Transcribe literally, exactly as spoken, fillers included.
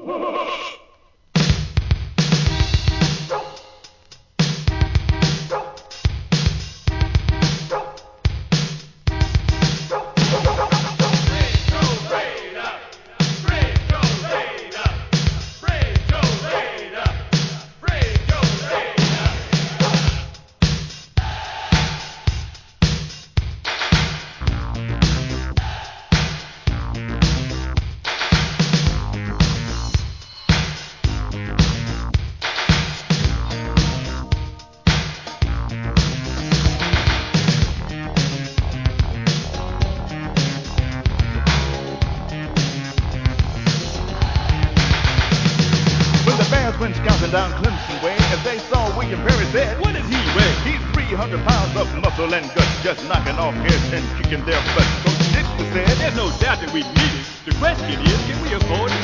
Went scouting down Clemson way as they saw William Perry said, "What does he weigh?" "He's three hundred pounds of muscle and guts, just knocking off heads and kicking their butts." Coach Dixon said, "There's no doubt that we need it. The question is, can we afford it?"